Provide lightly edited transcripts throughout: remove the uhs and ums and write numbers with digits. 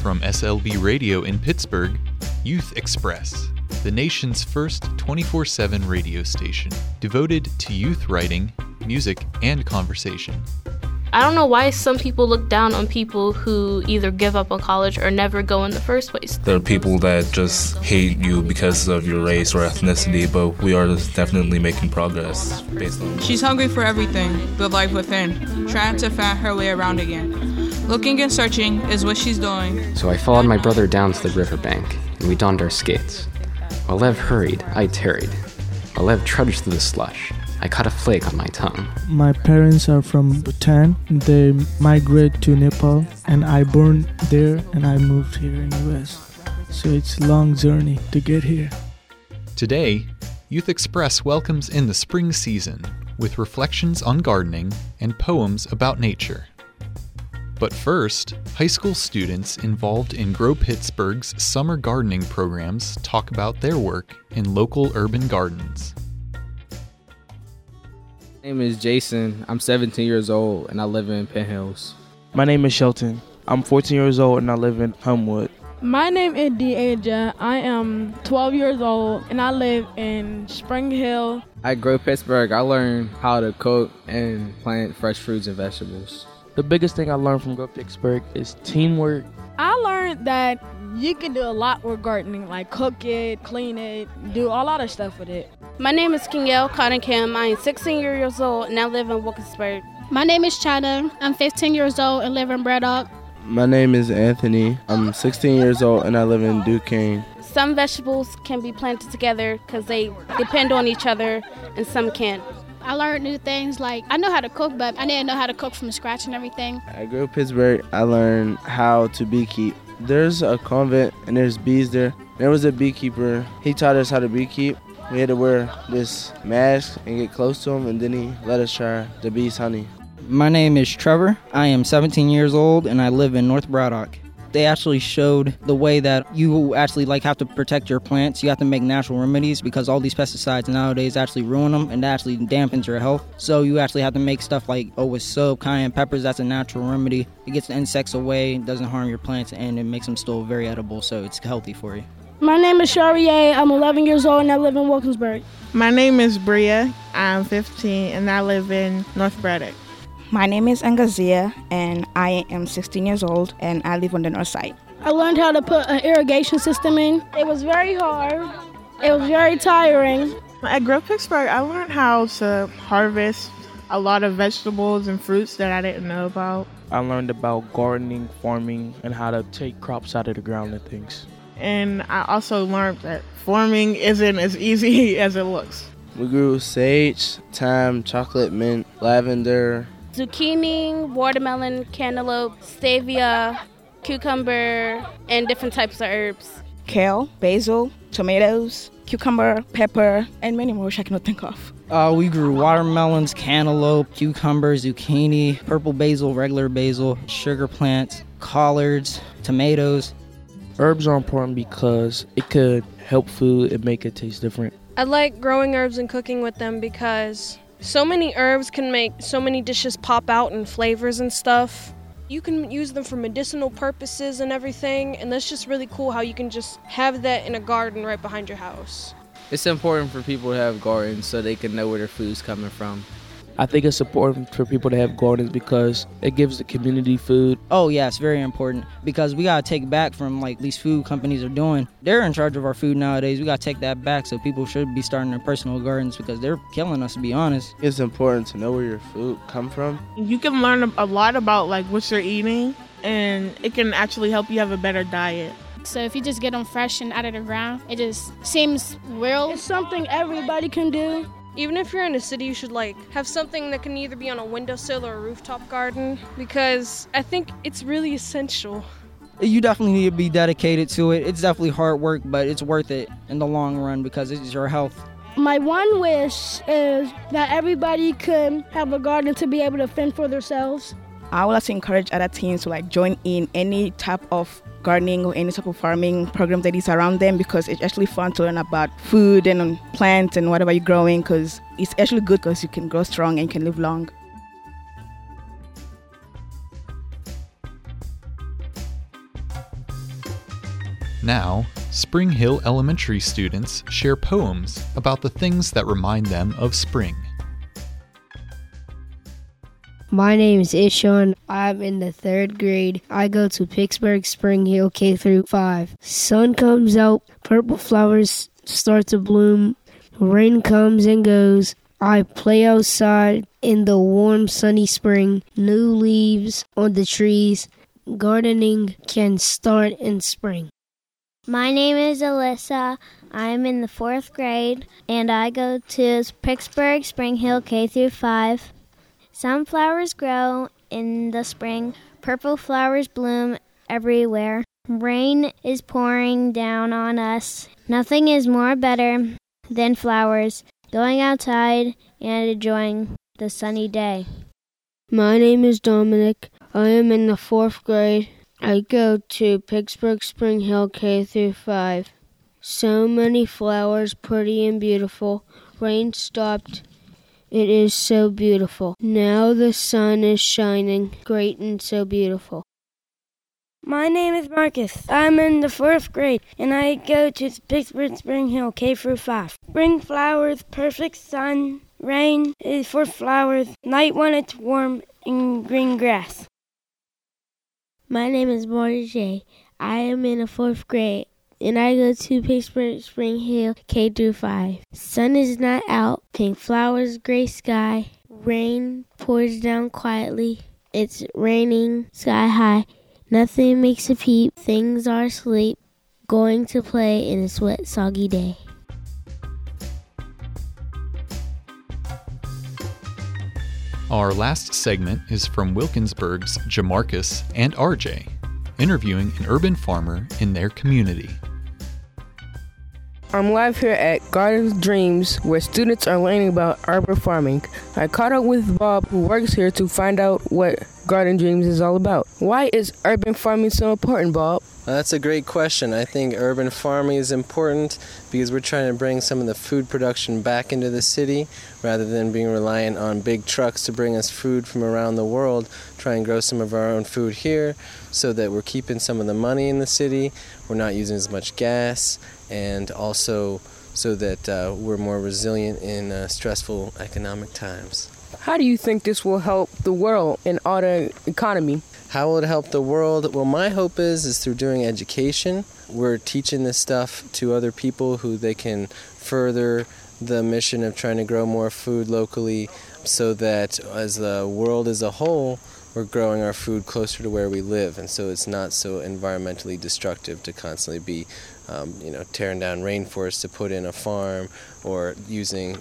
From SLB Radio in Pittsburgh, Youth Express, the nation's first 24/7 radio station devoted to youth writing, music, and conversation. I don't know why some people look down on people who either give up on college or never go in the first place. There are people that just hate you because of your race or ethnicity, but we are definitely making progress based on... She's hungry for everything, the life within, trying to find her way around again. Looking and searching is what she's doing. So I followed my brother down to the riverbank, and we donned our skates. While Lev hurried, I tarried. While Lev trudged through the slush, I caught a flake on my tongue. My parents are from Bhutan. They migrate to Nepal, and I born there, and I moved here in the US. So it's a long journey to get here. Today, Youth Express welcomes in the spring season with reflections on gardening and poems about nature. But first, high school students involved in Grow Pittsburgh's summer gardening programs talk about their work in local urban gardens. My name is Jason. I'm 17 years old and I live in Penn Hills. My name is Shelton. I'm 14 years old and I live in Homewood. My name is Deaja. I am 12 years old and I live in Spring Hill. At Grow Pittsburgh, I learned how to cook and plant fresh fruits and vegetables. The biggest thing I learned from Grow Pittsburgh is teamwork. I learned that you can do a lot with gardening, like cook it, clean it, do a lot of stuff with it. My name is Kenyelle Cotton-Kim. I am 16 years old and I live in Wilkinsburg. My name is China. I'm 15 years old and live in Braddock. My name is Anthony. I'm 16 years old and I live in Duquesne. Some vegetables can be planted together because they depend on each other and some can't. I learned new things, like I know how to cook, but I didn't know how to cook from scratch and everything. At Grow Pittsburgh, I learned how to beekeep. There's a convent and there's bees there. There was a beekeeper. He taught us how to beekeep. We had to wear this mask and get close to him, and then he let us try the bee's honey. My name is Trevor. I am 17 years old and I live in North Braddock. They actually showed the way that you actually have to protect your plants. You have to make natural remedies because all these pesticides nowadays actually ruin them and that actually dampens your health. So you actually have to make stuff like, with soap, cayenne peppers, that's a natural remedy. It gets the insects away, doesn't harm your plants, and it makes them still very edible, so it's healthy for you. My name is Shariah. I'm 11 years old and I live in Wilkinsburg. My name is Bria. I'm 15 and I live in North Braddock. My name is Angazia and I am 16 years old and I live on the north side. I learned how to put an irrigation system in. It was very hard. It was very tiring. At Grow Pittsburgh, I learned how to harvest a lot of vegetables and fruits that I didn't know about. I learned about gardening, farming, and how to take crops out of the ground and things. And I also learned that farming isn't as easy as it looks. We grew sage, thyme, chocolate mint, lavender, zucchini, watermelon, cantaloupe, stevia, cucumber, and different types of herbs. Kale, basil, tomatoes, cucumber, pepper, and many more which I cannot think of. We grew watermelons, cantaloupe, cucumber, zucchini, purple basil, regular basil, sugar plants, collards, tomatoes. Herbs are important because it could help food and make it taste different. I like growing herbs and cooking with them because so many herbs can make so many dishes pop out in flavors and stuff. You can use them for medicinal purposes and everything, and that's just really cool how you can just have that in a garden right behind your house. It's important for people to have gardens so they can know where their food's coming from. I think it's important for people to have gardens because it gives the community food. Oh yeah, it's very important because we gotta take back from these food companies are doing. They're in charge of our food nowadays. We gotta take that back, so people should be starting their personal gardens because they're killing us, to be honest. It's important to know where your food come from. You can learn a lot about what you're eating, and it can actually help you have a better diet. So if you just get them fresh and out of the ground, it just seems real. It's something everybody can do. Even if you're in a city, you should have something that can either be on a windowsill or a rooftop garden because I think it's really essential. You definitely need to be dedicated to it. It's definitely hard work, but it's worth it in the long run because it's your health. My one wish is that everybody could have a garden to be able to fend for themselves. I would like to encourage other teens to join in any type of gardening or any type of farming program that is around them because it's actually fun to learn about food and plants and whatever you're growing because it's actually good because you can grow strong and you can live long. Now, Spring Hill Elementary students share poems about the things that remind them of spring. My name is Ishan. I'm in the 3rd grade. I go to Pittsburgh Spring Hill K through 5. Sun comes out, purple flowers start to bloom, rain comes and goes. I play outside in the warm sunny spring, new leaves on the trees. Gardening can start in spring. My name is Alyssa. I'm in the 4th grade, and I go to Pittsburgh Spring Hill K through 5. Sunflowers grow in the spring. Purple flowers bloom everywhere. Rain is pouring down on us. Nothing is more better than flowers, going outside and enjoying the sunny day. My name is Dominic. I am in the 4th grade. I go to Pittsburgh Spring Hill K through 5. So many flowers, pretty and beautiful. Rain stopped. It is so beautiful. Now the sun is shining, great and so beautiful. My name is Marcus. I'm in the 4th grade, and I go to Pittsburgh Spring Hill K through 5. Spring flowers, perfect sun. Rain is for flowers. Night when it's warm and green grass. My name is Margie. I am in the 4th grade, and I go to Pittsburgh Spring Hill K through 5. Sun is not out, pink flowers, gray sky. Rain pours down quietly. It's raining sky high. Nothing makes a peep. Things are asleep. Going to play in this wet, soggy day. Our last segment is from Wilkinsburg's Jamarcus and RJ, interviewing an urban farmer in their community. I'm live here at Garden Dreams, where students are learning about urban farming. I caught up with Bob, who works here, to find out what Garden Dreams is all about. Why is urban farming so important, Bob? That's a great question. I think urban farming is important because we're trying to bring some of the food production back into the city rather than being reliant on big trucks to bring us food from around the world. Try and grow some of our own food here so that we're keeping some of the money in the city, we're not using as much gas, and also so that we're more resilient in stressful economic times. How do you think this will help the world and all the economy? How will it help the world? Well, my hope is through doing education. We're teaching this stuff to other people who they can further the mission of trying to grow more food locally so that as the world as a whole, we're growing our food closer to where we live, and so it's not so environmentally destructive to constantly be tearing down rainforests to put in a farm or using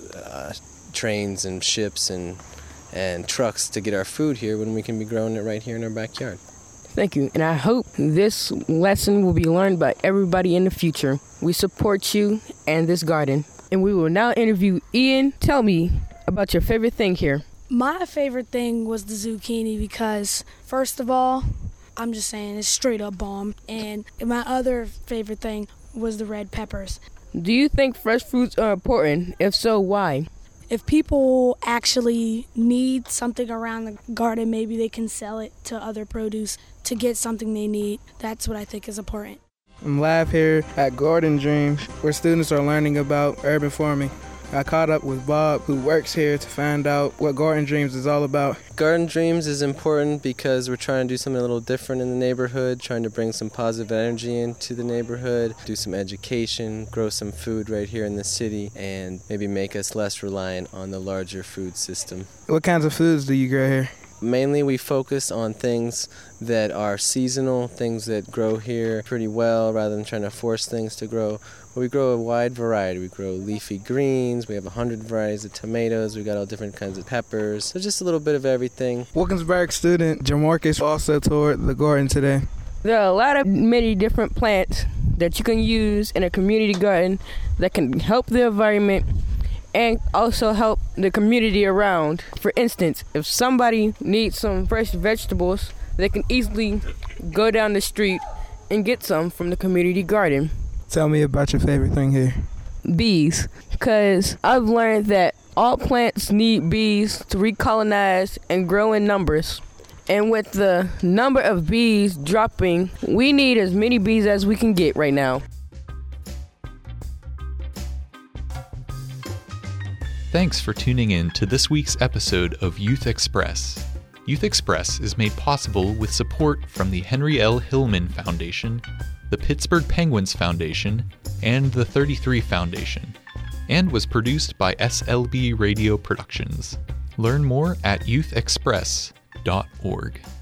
trains and ships and trucks to get our food here when we can be growing it right here in our backyard. Thank you, and I hope this lesson will be learned by everybody in the future. We support you and this garden. And we will now interview Ian. Tell me about your favorite thing here. My favorite thing was the zucchini because, first of all, I'm just saying it's straight up bomb. And my other favorite thing was the red peppers. Do you think fresh fruits are important? If so, why? If people actually need something around the garden, maybe they can sell it to other produce to get something they need. That's what I think is important. I'm live here at Garden Dreams, where students are learning about urban farming. I caught up with Bob, who works here, to find out what Garden Dreams is all about. Garden Dreams is important because we're trying to do something a little different in the neighborhood, trying to bring some positive energy into the neighborhood, do some education, grow some food right here in the city, and maybe make us less reliant on the larger food system. What kinds of foods do you grow here? Mainly we focus on things that are seasonal, things that grow here pretty well rather than trying to force things to grow. But we grow a wide variety. We grow leafy greens, we have 100 varieties of tomatoes, we got all different kinds of peppers. So just a little bit of everything. Wilkinsburg student Jamarcus also toured the garden today. There are a lot of many different plants that you can use in a community garden that can help the environment and also help the community around. For instance, if somebody needs some fresh vegetables, they can easily go down the street and get some from the community garden. Tell me about your favorite thing here. Bees, because I've learned that all plants need bees to recolonize and grow in numbers. And with the number of bees dropping, we need as many bees as we can get right now. Thanks for tuning in to this week's episode of Youth Express. Youth Express is made possible with support from the Henry L. Hillman Foundation, the Pittsburgh Penguins Foundation, and the 33 Foundation, and was produced by SLB Radio Productions. Learn more at youthexpress.org.